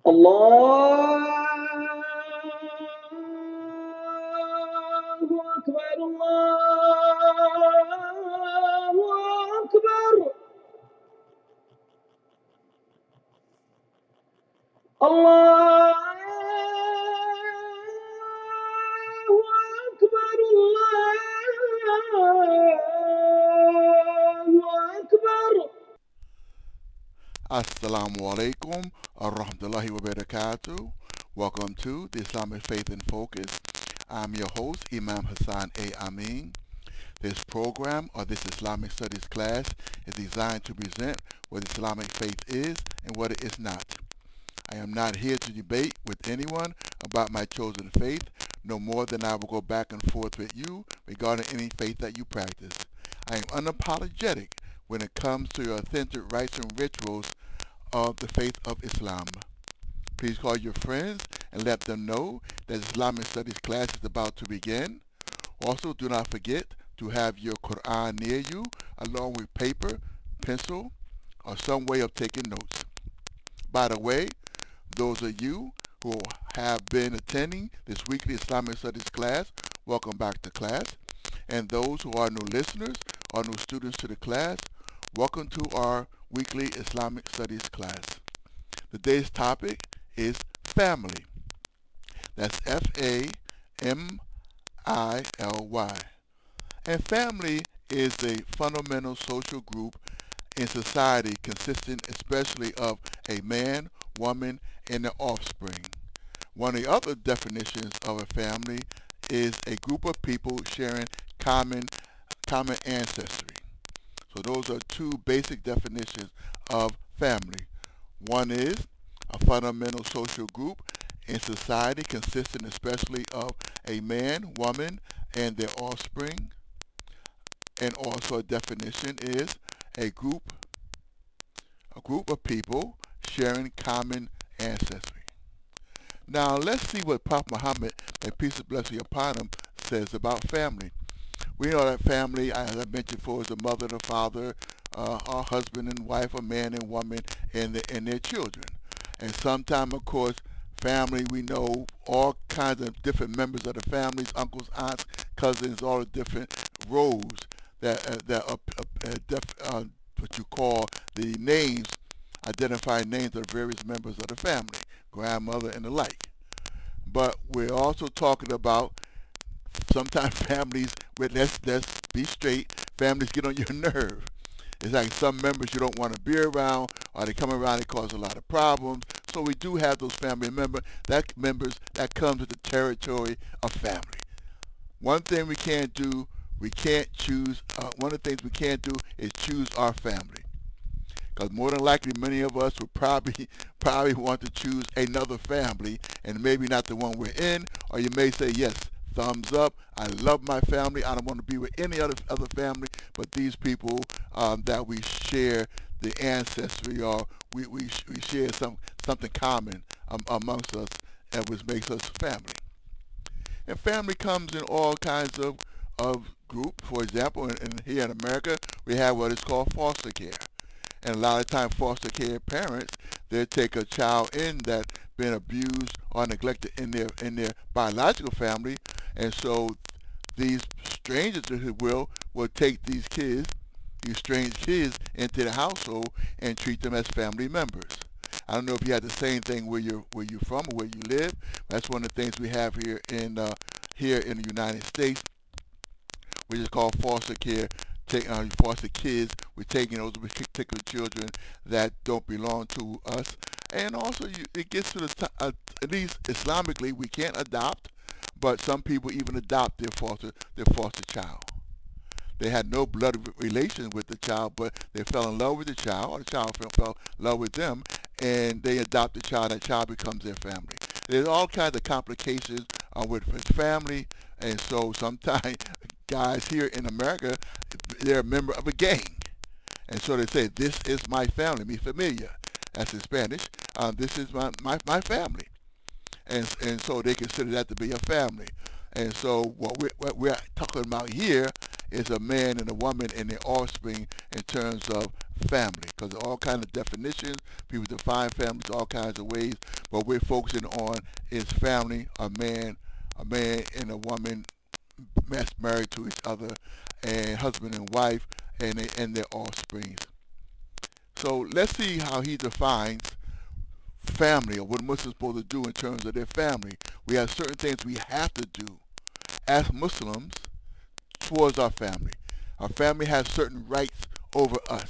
الله أكبر الله أكبر الله أكبر الله أكبر. Assalamu alaikum rahmatullahi wa barakatuh. Welcome to the Islamic Faith in Focus. I'm your host, Imam Hassan A. Amin. This program or this Islamic Studies class is designed to present what Islamic faith is and what it is not. I am not here to debate with anyone about my chosen faith, no more than I will go back and forth with you regarding any faith that you practice. I am unapologetic when it comes to your authentic rites and rituals of the faith of Islam. Please call your friends and let them know that Islamic Studies class is about to begin. Also, do not forget to have your Quran near you, along with paper, pencil, or some way of taking notes. By the way, those of you who have been attending this weekly Islamic Studies class, welcome back to class. And those who are new listeners or new students to the class, welcome to our weekly Islamic Studies class. Today's topic is family. That's Family. And family is a fundamental social group in society consisting especially of a man, woman, and their offspring. One of the other definitions of a family is a group of people sharing common common ancestry. So those are two basic definitions of family. One is a fundamental social group in society consisting especially of a man, woman, and their offspring. And also a definition is a group a group of people sharing common ancestry. Now let's see what Prophet Muhammad, may peace and blessing upon him, says about family. We know that family, as I mentioned before, is the mother, the father, our husband and wife, a man and woman, and their children. And sometimes, of course, family, we know all kinds of different members of the families, uncles, aunts, cousins, all the different roles that what you call the names, identifying names of various members of the family, grandmother and the like. But we're also talking about sometimes families, let's be straight, families get on your nerve. It's like some members you don't want to be around, or they come around, they cause a lot of problems. So we do have those family members that come to the territory of family. One thing we can't do, we can't choose. One of the things we can't do is choose our family, because more than likely many of us would probably want to choose another family, and maybe not the one we're in. Or you may say, yes, thumbs up, I love my family, I don't want to be with any other family but these people that we share the ancestry, or we share something common amongst us, which makes us family. And family comes in all kinds of group. For example, here in America, we have what is called foster care. And a lot of times foster care parents, they take a child in that been abused or neglected in their biological family, and so these strangers, if you will take these strange kids, into the household and treat them as family members. I don't know if you had the same thing where you're from or where you live. That's one of the things we have here in the United States, which is called foster care. Foster kids. We're taking those particular children that don't belong to us, and also it gets to at least Islamically, we can't adopt, but some people even adopt their foster child. They had no blood relation with the child, but they fell in love with the child, or the child fell in love with them, and they adopt the child. That child becomes their family. There's all kinds of complications with family, and so sometimes guys here in America, they're a member of a gang, and so they say, "This is my family, mi familia." That's in Spanish. This is my family, and so they consider that to be a family. And so what we're talking about here is a man and a woman and their offspring in terms of family, because all kinds of definitions, people define families all kinds of ways, but we're focusing on is family, a man and a woman married to each other, and husband and wife, and their offspring. So let's see how he defines family, or what Muslims are supposed to do in terms of their family. We have certain things we have to do as Muslims towards our family. Our family has certain rights over us.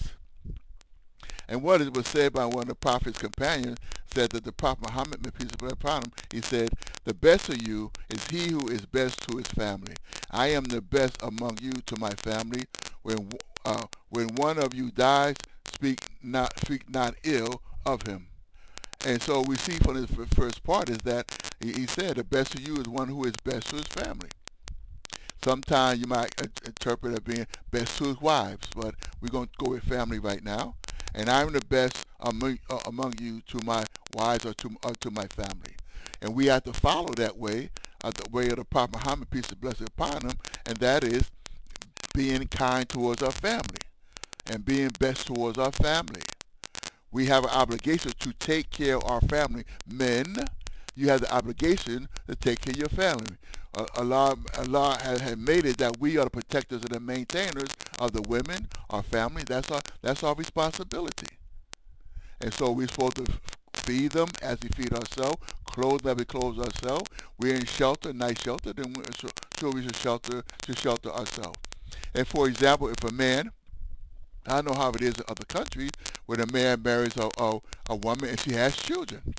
And what it was said by one of the Prophet's companions said that the Prophet Muhammad, may peace be upon him, he said, "The best of you is he who is best to his family. I am the best among you to my family. When when one of you dies, speak not ill of him." And so we see from this first part is that he said the best of you is one who is best to his family. Sometimes you might interpret it being best to his wives, but we're going to go with family right now. And I'm the best among you to my wives, or to my family. And we have to follow that way, the way of the Prophet Muhammad, peace and blessing upon him, and that is being kind towards our family and being best towards our family. We have an obligation to take care of our family. Men, you have the obligation to take care of your family. Allah has made it that we are the protectors and the maintainers of the women, our family. That's our responsibility. And so we're supposed to feed them as we feed ourselves, clothe them as we clothe ourselves. We're in shelter, nice shelter, then we should shelter ourselves. And for example, if a man, I know how it is in other countries, when a man marries a woman and she has children.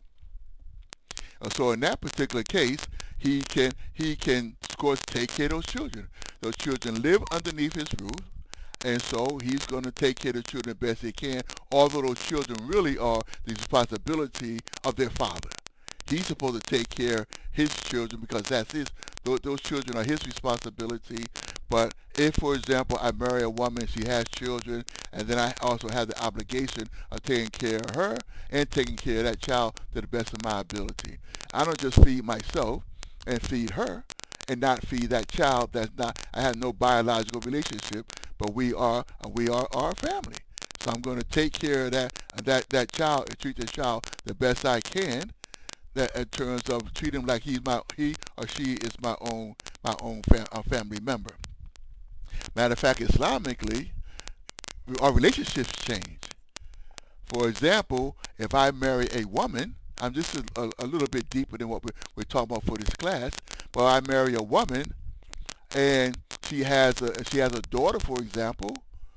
So in that particular case, he can of course take care of those children. Those children live underneath his roof, and so he's going to take care of the children the best he can. Although those children really are the responsibility of their father. He's supposed to take care of his children because those children are his responsibility. But if, for example, I marry a woman, she has children, and then I also have the obligation of taking care of her and taking care of that child to the best of my ability. I don't just feed myself and feed her and not feed that child I have no biological relationship, but we are our family. So I'm going to take care of that child and treat that child the best I can, that in terms of treat him like he or she is my own family member. Matter of fact, Islamically, our relationships change. For example, if I marry a woman, I'm just a little bit deeper than what we're talking about for this class, but I marry a woman and she has a daughter, for example,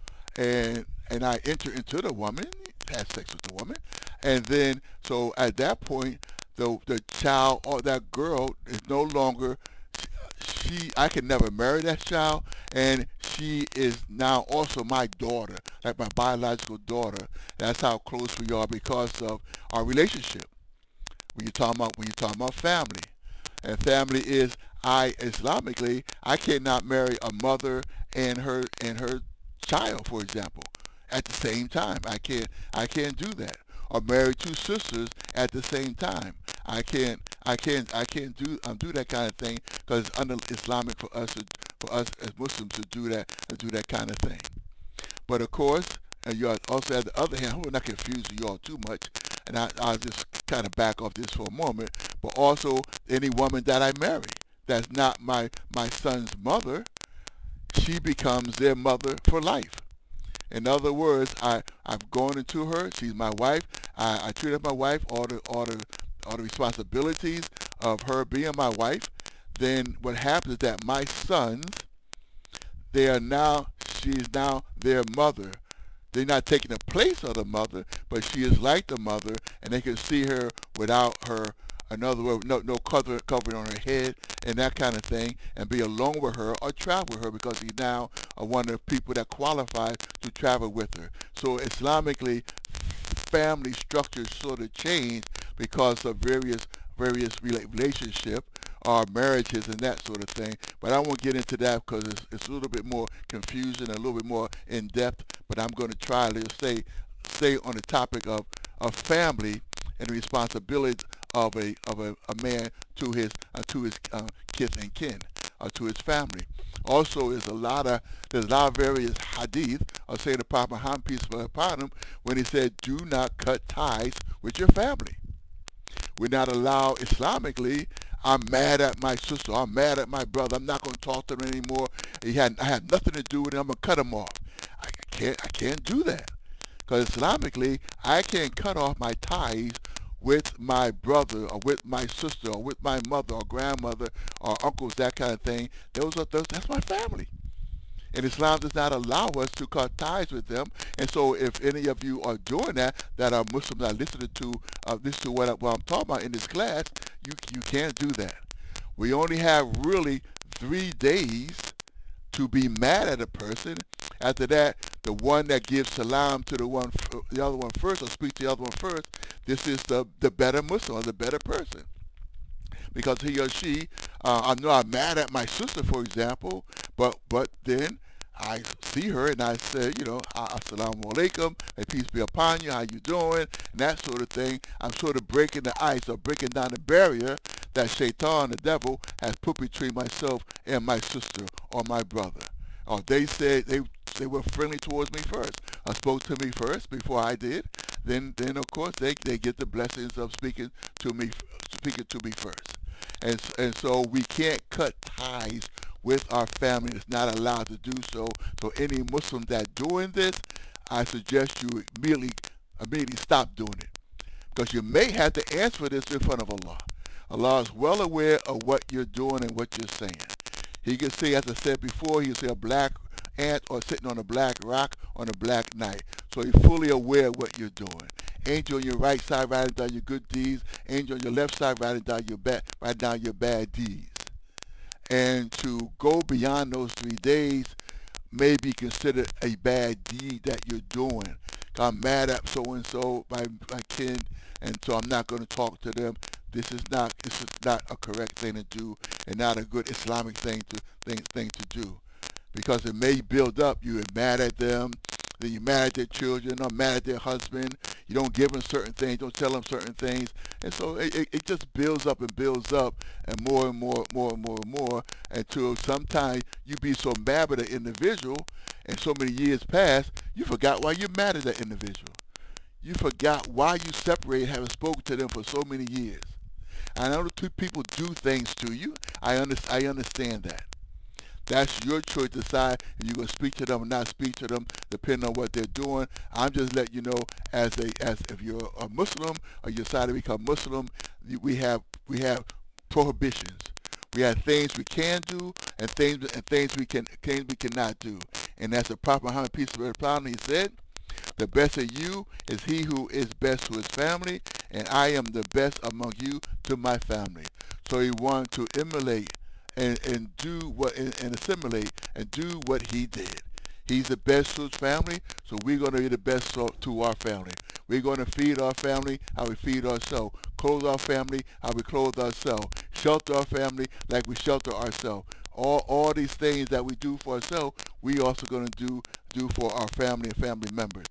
and I enter into the woman, have sex with the woman, and then so at that point, the child or that girl is no longer she. I can never marry that child, and she is now also my daughter, like my biological daughter. That's how close we are because of our relationship. When you're talking about family, and family is Islamically, I cannot marry a mother and her child, for example, at the same time. I can't do that. Or marry two sisters at the same time. I can't do that kind of thing because it's under Islamic for us as Muslims to do that kind of thing. But of course, and you also have the other hand. I hope I'm not confusing you all too much, and I'll just kind of back off this for a moment. But also, any woman that I marry that's not my son's mother, she becomes their mother for life. In other words, I've gone into her. She's my wife. I treat her as my wife. All the responsibilities of her being my wife. Then what happens is that my sons, she is now their mother. They're not taking the place of the mother, but she is like the mother, and they can see her without her. In other words, no covering on her head and that kind of thing, and be alone with her or travel with her because he's now one of the people that qualifies to travel with her. So Islamically, family structures sort of change because of various relationship or marriages and that sort of thing. But I won't get into that because it's a little bit more confusion, a little bit more in depth. But I'm going to try to stay on the topic of family and the responsibility of a man to his kith and kin. to his family. Also, there's a lot of various hadith of saying the Prophet Muhammad, peace be upon him, when he said, "Do not cut ties with your family." We're not allowed Islamically. I'm mad at my sister. I'm mad at my brother. I'm not going to talk to them anymore. I had nothing to do with it. I'm going to cut them off. I can't do that. Because Islamically, I can't cut off my ties with my brother or with my sister or with my mother or grandmother or uncles, that kind of thing. That's my family. And Islam does not allow us to cut ties with them. And so if any of you are doing that, that are Muslims that listen to what I'm talking about in this class, you can't do that. We only have really 3 days to be mad at a person. After that, the one that gives salam to the other one first, or speak to the other one first, this is the better Muslim, or the better person. Because he or she, I know I'm mad at my sister, for example, but then I see her and I say, assalamu alaikum, may peace be upon you, how you doing, and that sort of thing. I'm sort of breaking the ice or breaking down the barrier that shaitan, the devil, has put between myself and my sister or my brother. Or they said they were friendly towards me first, or spoke to me first before I did. Then of course they get the blessings of speaking to me first. And so we can't cut ties with our family. It's not allowed to do so. So any Muslim that doing this, I suggest you immediately stop doing it. Because you may have to answer this in front of Allah. Allah is well aware of what you're doing and what you're saying. He can say, as I said before, he can say a black ant or sitting on a black rock on a black night. So he's fully aware of what you're doing. Angel on your right side writing down your good deeds. Angel on your left side writing down your bad deeds. And to go beyond those 3 days may be considered a bad deed that you're doing. I'm mad at so-and-so, my kin, and so I'm not going to talk to them. This is not a correct thing to do, and not a good Islamic thing to do, because it may build up. You're mad at them, then you're mad at their children, or mad at their husband. You don't give them certain things, don't tell them certain things, and so it just builds up and builds up, and more and more, until sometimes you be so mad at an individual, and so many years pass, you forgot why you're mad at that individual. You forgot why you separated, having spoken to them for so many years. I know two people do things to you. I understand that. That's your choice to decide if you're going to speak to them or not speak to them, depending on what they're doing. I'm just letting you know, as if you're a Muslim or you decide to become Muslim, we have prohibitions. We have things we can do and things we cannot do. And as the Prophet Muhammad, peace be upon him, he said, "The best of you is he who is best to his family, and I am the best among you to my family." So he wanted to emulate and assimilate and do what he did. He's the best to his family, so we're going to be the best to our family. We're going to feed our family how we feed ourselves, clothe our family how we clothe ourselves, shelter our family like we shelter ourselves. All these things that we do for ourselves, we also going to do for our family and family members.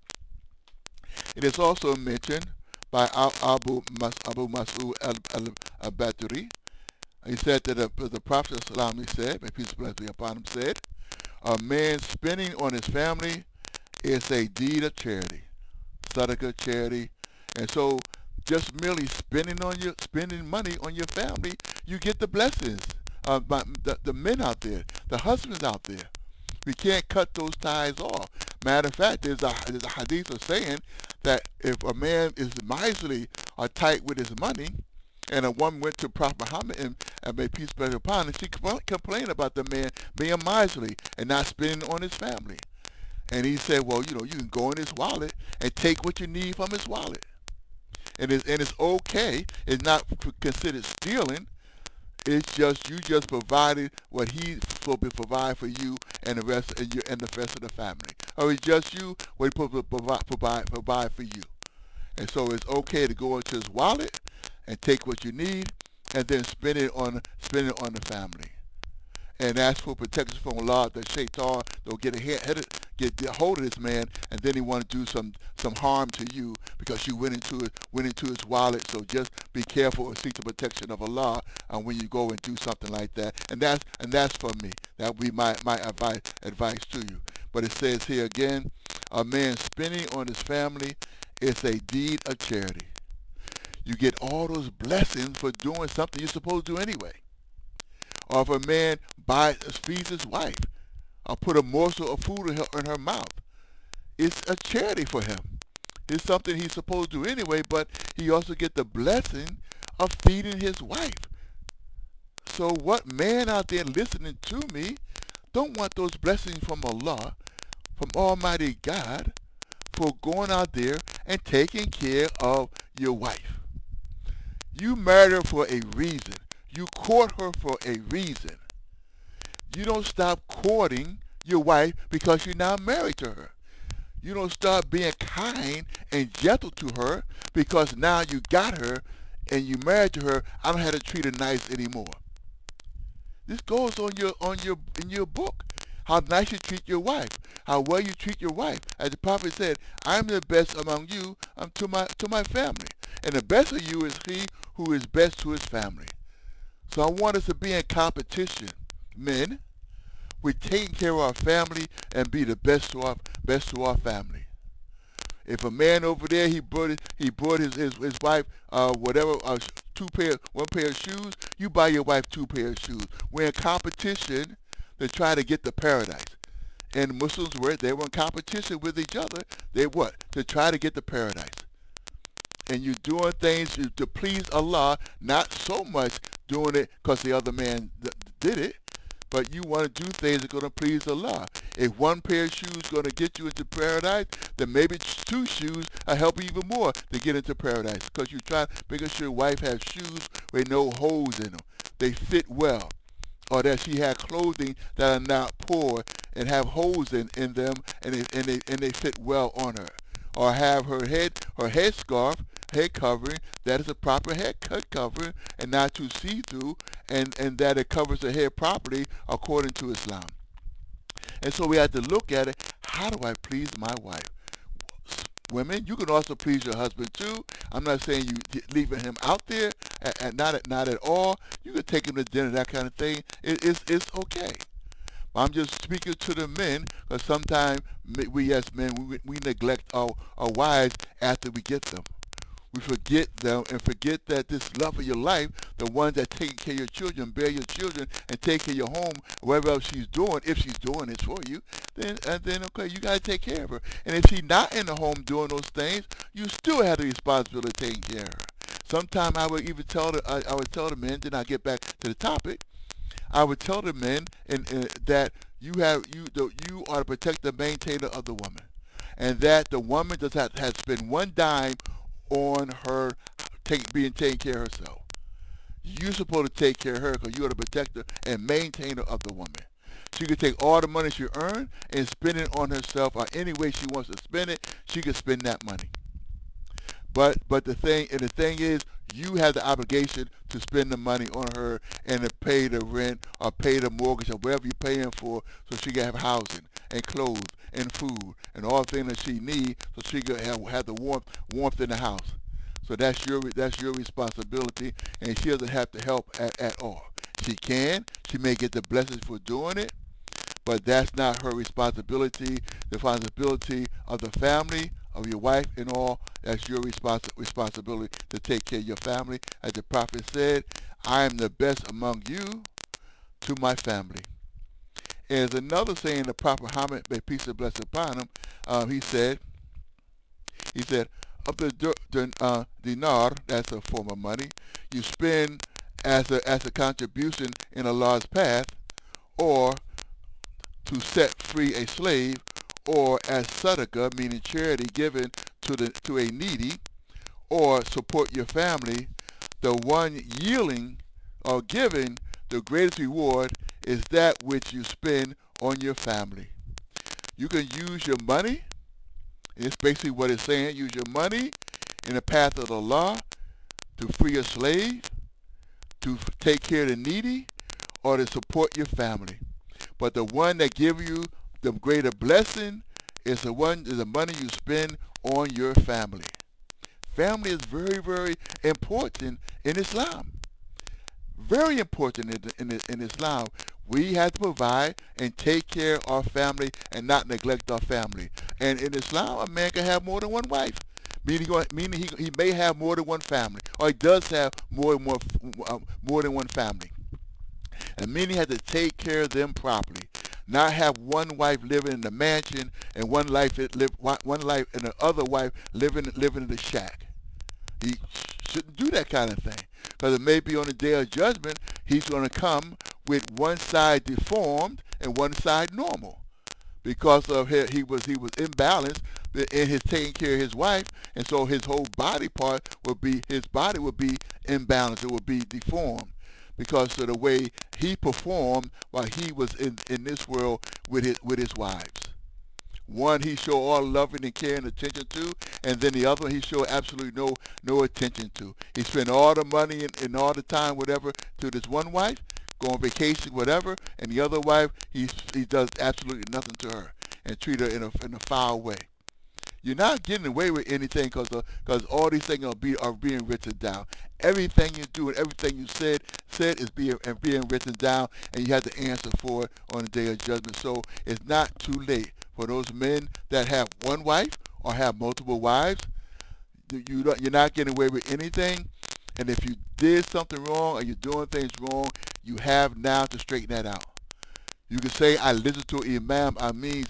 It is also mentioned by Abu Mas'ud al-Badri. He said that the Prophet ﷺ, he said, may peace be upon him, said, "A man spending on his family is a deed of charity, sadaqah, charity." And so just merely spending money on your family, you get the blessings of the men out there, the husbands out there. We can't cut those ties off. Matter of fact, there's a hadith of saying that if a man is miserly or tight with his money, and a woman went to Prophet Muhammad and may peace be upon him, she complained about the man being miserly and not spending on his family. And he said, well, you can go in his wallet and take what you need from his wallet. And it's okay. It's not considered stealing. It's just you just provided what he's supposed to provide for you and the rest of the family. Or it's just you what he's supposed to provide for you. And so it's okay to go into his wallet and take what you need and then spend it on the family. And ask for protection from Allah, that shaitan don't get get a hold of this man, and then he want to do some harm to you because you went into his wallet. So just be careful and seek the protection of Allah when you go and do something like that. And that's for me. That would be my advice to you. But it says here again, a man spending on his family is a deed of charity. You get all those blessings for doing something you're supposed to do anyway. Or if a man feeds his wife, or put a morsel of food in her mouth, it's a charity for him. It's something he's supposed to do anyway, but he also get the blessing of feeding his wife. So what man out there listening to me don't want those blessings from Allah, from Almighty God, for going out there and taking care of your wife? You married her for a reason. You court her for a reason. You don't stop courting your wife because you're now married to her. You don't start being kind and gentle to her because now you got her and you married to her. I don't have to treat her nice anymore. This goes in your book. How nice you treat your wife, how well you treat your wife. As the prophet said, I'm the best among you to my family. And the best of you is he who is best to his family. So I want us to be in competition, men. We're taking care of our family and be the best to our family. If a man over there he brought his wife whatever one pair of shoes, you buy your wife 2 pairs of shoes. We're in competition to try to get to paradise. And Muslims they were in competition with each other. They what? To try to get to paradise. And you're doing things to please Allah, not so much doing it because the other man did it, but you want to do things that are going to please Allah. If 1 pair of shoes is going to get you into paradise, then maybe 2 shoes will help you even more to get into paradise, because you try making sure your wife has shoes with no holes in them. They fit well. Or that she had clothing that are not poor and have holes in them, and they fit well on her. Or have her headscarf, head covering, that is a proper head covering and not too see-through, and that it covers her head properly according to Islam. And so we have to look at it, how do I please my wife? Women, you can also please your husband too. I'm not saying you leaving him out there, and not at all. You can take him to dinner, that kind of thing. It's okay. I'm just speaking to the men, because sometimes we as men, we neglect our wives after we get them. We forget them and forget that this love of your life, the one that taking care of your children, bear your children, and take care of your home, whatever else she's doing, if she's doing it for you, then okay, you got to take care of her. And if she's not in the home doing those things, you still have the responsibility of taking care of her. Sometimes I would even tell the men, then I get back to the topic, I would tell the men that you are to protect the maintainer of the woman, and that the woman does not have to spend 1 dime on her being taken care of herself. You're supposed to take care of her because you are the protector and maintainer of the woman. She can take all the money she earned and spend it on herself, or any way she wants to spend it, she can spend that money. But the thing is, you have the obligation to spend the money on her and to pay the rent or pay the mortgage or whatever you're paying for, so she can have housing and clothes and food and all things that she needs, so she can have the warmth in the house. So that's your responsibility, and she doesn't have to help at all. She may get the blessings for doing it, but that's not her responsibility. The responsibility of the family, of your wife and all, that's your responsibility to take care of your family. As the prophet said, I am the best among you to my family. And there's another saying the Prophet Muhammad, may peace and blessing upon him, he said, of the dinar, that's a form of money, you spend as a contribution in Allah's path, or to set free a slave, or as sadaqah, meaning charity given to a needy, or support your family, the one yielding or giving the greatest reward is that which you spend on your family. You can use your money, it's basically what it's saying, use your money in the path of Allah to free a slave, to take care of the needy, or to support your family. But the one that gives you the greater blessing It's the money you spend on your family. Family is very, very important in Islam. Very important in Islam. We have to provide and take care of our family and not neglect our family. And in Islam, a man can have more than one wife. Meaning he may have more than one family, or he does have more than one family. And meaning he has to take care of them properly. Not have one wife living in the mansion and one life and the other wife living in the shack. He shouldn't do that kind of thing. Because it may be on the day of judgment, he's going to come with one side deformed and one side normal. Because of he was imbalanced in his taking care of his wife, and so his whole body his body would be imbalanced. It would be deformed because of the way he performed while he was in this world with his wives. One he showed all loving and caring and attention to, and then the other one he showed absolutely no attention to. He spent all the money and all the time, whatever, to this one wife, go on vacation, whatever, and the other wife he does absolutely nothing to her and treat her in a foul way. You're not getting away with anything because all these things are being written down. Everything you do and everything you said is being written down, and you have to answer for it on the day of judgment. So it's not too late for those men that have one wife or have multiple wives. You're not getting away with anything. And if you did something wrong or you're doing things wrong, you have now to straighten that out. You can say, I listened to Imam Amin's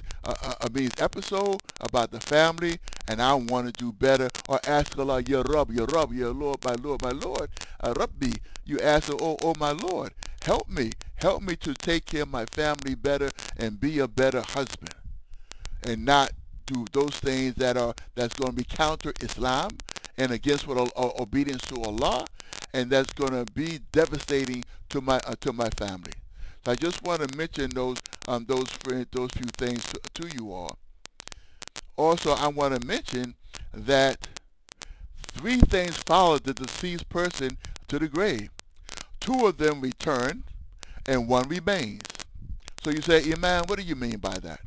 episode about the family, and I want to do better. Or ask Allah, Ya Rabb, Ya Rabb, Ya Lord, my Lord, my Lord. Rabbi, you ask, oh my Lord, help me to take care of my family better and be a better husband. And not do those things that's going to be counter Islam and against obedience to Allah, and that's going to be devastating to my family. So I just want to mention those few things to you all. Also, I want to mention that 3 things followed the deceased person to the grave. 2 of them returned, and 1 remains. So you say, Imam, what do you mean by that?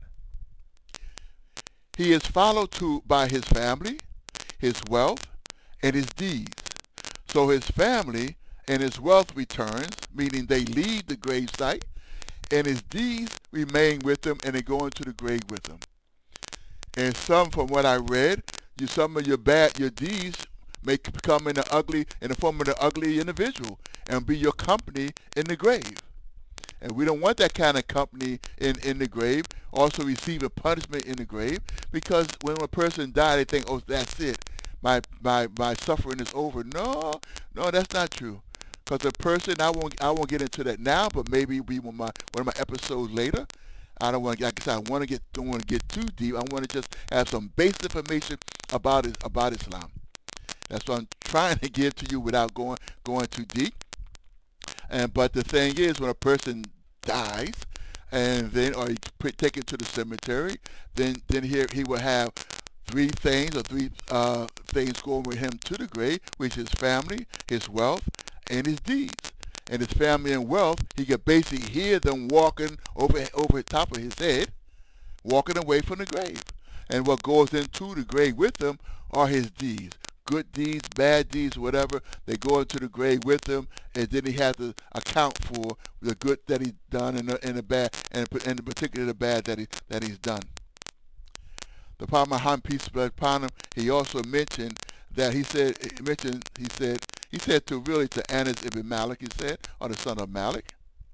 He is followed by his family, his wealth, and his deeds. So his family and his wealth returns, meaning they leave the gravesite, and his deeds remain with him, and they go into the grave with him. And some, from what I read, some of your deeds may come in the form of an ugly individual and be your company in the grave. And we don't want that kind of company in the grave, also receiving punishment in the grave, because when a person dies, they think, oh, that's it. My suffering is over. No, that's not true. Because the person, I won't get into that now, but maybe be one of my episodes later. I don't want, like I said, don't want to get too deep. I want to just have some basic information about Islam. That's what I'm trying to give to you without going too deep. But the thing is, when a person dies, and then or he's taken to the cemetery, then he will have 3 things things going with him to the grave, which is family, his wealth, and his deeds. And his family and wealth, he could basically hear them walking over the top of his head, walking away from the grave. And what goes into the grave with him are his deeds. Good deeds, bad deeds, whatever, they go into the grave with him, and then he has to account for the good that he's done and the bad, and in particular the bad that he's done. The Prophet Muhammad, peace be upon him, he also mentioned that he said to Anas ibn Malik, he said, or the son of Malik,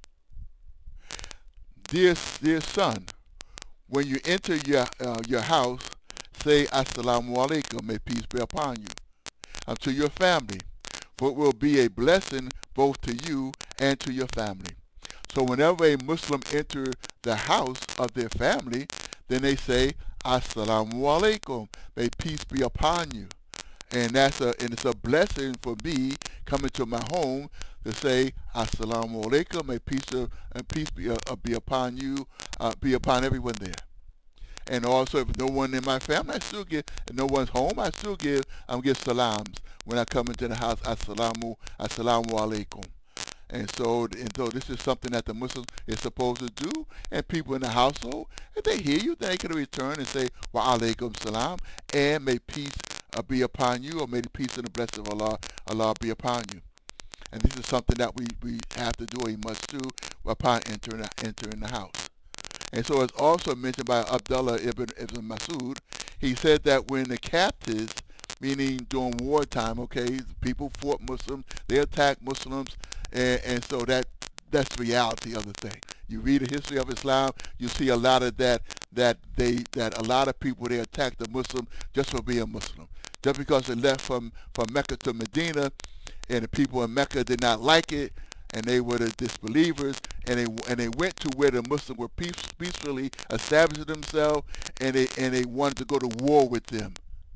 dear son, when you enter your house, say Assalamu alaikum, may peace be upon you, to your family, for it will be a blessing both to you and to your family. So whenever a Muslim enters the house of their family, then they say Assalamu alaikum, may peace be upon you. And it's a blessing for me coming to my home to say Assalamu alaikum, may peace be upon you, be upon everyone there. And also, if no one in my family, if no one's home, I still give salams when I come into the house, Assalamu alaikum. And so this is something that the Muslim is supposed to do, and people in the household, if they hear you, they can return and say, wa alaikum salam, and may peace be upon you, or may the peace and the blessing of Allah be upon you. And this is something that we have to do, or we must do, upon entering the house. And so it's also mentioned by Abdullah ibn Masud. He said that when the captives, meaning during wartime, okay, people fought Muslims, they attacked Muslims, and so that's the reality of the thing. You read the history of Islam, you see a lot of that a lot of people, they attacked the Muslim just for being Muslim. Just because they left from Mecca to Medina, and the people in Mecca did not like it, and they were the disbelievers, and they went to where the Muslims were peacefully establishing themselves, and they wanted to go to war with them.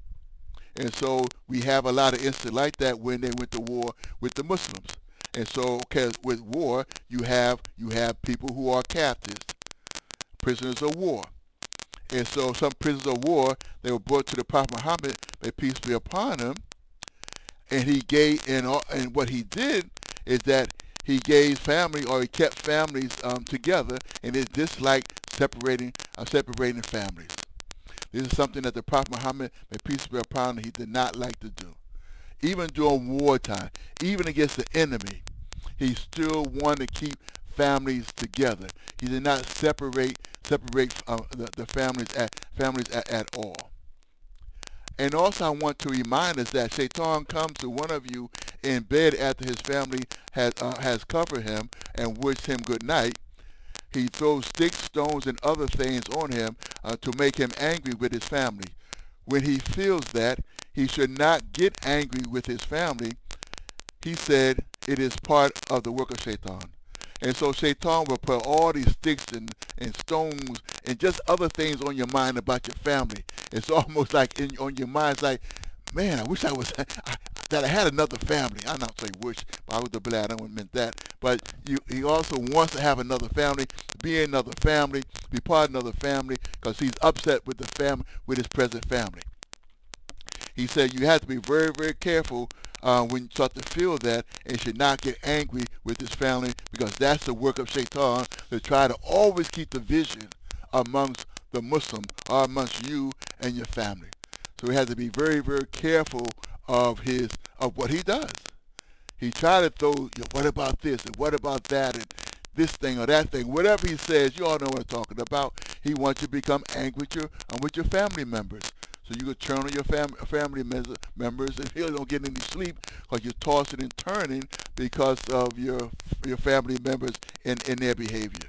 And so we have a lot of instances like that when they went to war with the Muslims. And so, okay, with war, you have people who are captives, prisoners of war. And so some prisoners of war, they were brought to the Prophet Muhammad, may peace be upon him, and he gave, and what he did is that he gave family, or he kept families together, and it disliked separating families. This is something that the Prophet Muhammad, may peace be upon him, he did not like to do. Even during wartime, even against the enemy, he still wanted to keep families together. He did not separate the families at all. And also I want to remind us that Shaitan comes to one of you in bed after his family has covered him and wished him good night. He throws sticks, stones, and other things on him to make him angry with his family. When he feels that, he should not get angry with his family. He said it is part of the work of Shaitan. And so Shaitan will put all these sticks and stones and just other things on your mind about your family. It's almost like on your mind, it's like, man, I wish that I had another family. I'm not saying wish, but I was glad I wouldn't meant that. But he also wants to have another family, be in another family, be part of another family, because he's upset with with his present family. He said you have to be very, very careful when you start to feel that, and should not get angry with his family, because that's the work of Shaitan, to try to always keep division amongst the Muslim, or amongst you and your family. So we have to be very, very careful of what he does. He tried to throw, what about this, and what about that, and this thing or that thing. Whatever he says, you all know what I'm talking about. He wants you to become angry with your family members. So you could turn on your family members, and you don't get any sleep because you're tossing and turning because of your family members and their behavior.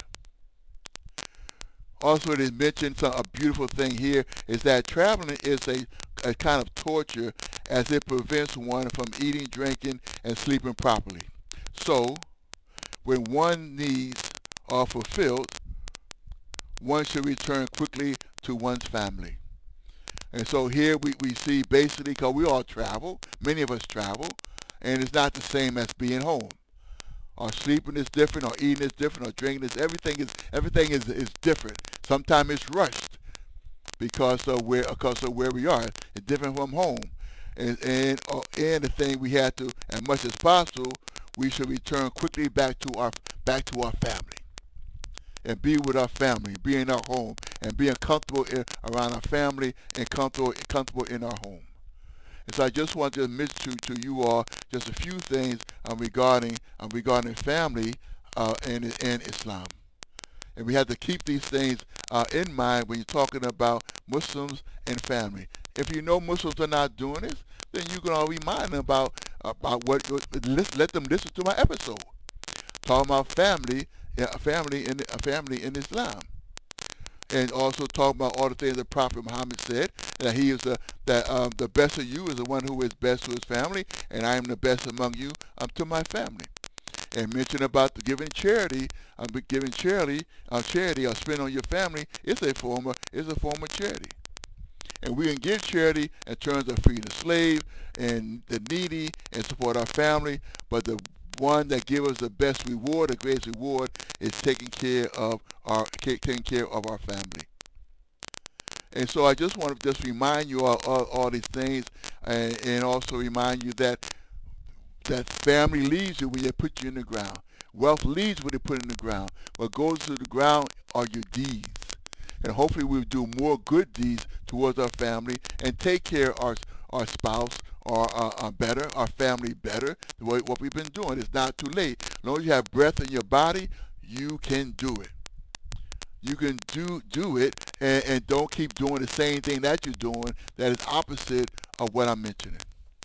Also, it is mentioned a beautiful thing here is that traveling is a kind of torture, as it prevents one from eating, drinking, and sleeping properly. So, when one's needs are fulfilled, one should return quickly to one's family. And so here we see basically, because we all travel, many of us travel, and it's not the same as being home. Or sleeping is different, or eating is different, or drinking is, everything is different. Sometimes it's rushed because of where we are. It's different from home. And the thing we have to, as much as possible, we should return quickly back to our family, and be with our family, be in our home, and being comfortable around our family, and comfortable in our home. And so I just want to mention to you all just a few things regarding family in Islam. And we have to keep these things in mind when you're talking about Muslims and family. If you know Muslims are not doing this, then you can all remind them about let them listen to my episode talking about family in Islam, and also talking about all the things that Prophet Muhammad said, that he is the best of you is the one who is best to his family, and I am the best among you to my family. And mention about the giving charity, charity or spend on your family is a form of charity. And we can give charity in terms of freeing the slave and the needy and support our family, but the one that gives us the best reward, the greatest reward, is taking care of our family. And so I just want to remind you all these things, and also remind you that family leaves you when they put you in the ground. Wealth leaves what they put in the ground. What goes to the ground are your deeds. And hopefully we'll do more good deeds towards our family and take care of our spouse or better, our family better, the way what we've been doing. It's not too late. As long as you have breath in your body, you can do it. You can do it and don't keep doing the same thing that you're doing that is opposite of what I'm mentioning.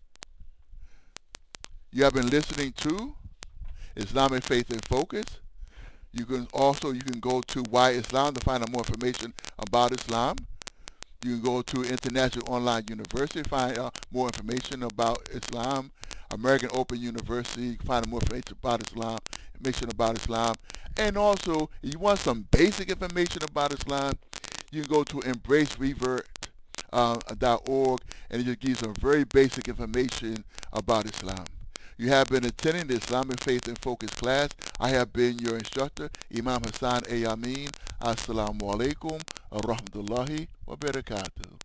You have been listening to Islamic Faith in Focus. You can go to Why Islam to find out more information about Islam. You can go to International Online University to find out more information about Islam. American Open University, you can find out more information about Islam. And also, if you want some basic information about Islam, you can go to embracerevert.org and it just gives some very basic information about Islam. You have been attending the Islamic Faith in Focus class. I have been your instructor, Imam Hassan A. Amin. Assalamu alaikum wa rahmatullahi wa barakatuh.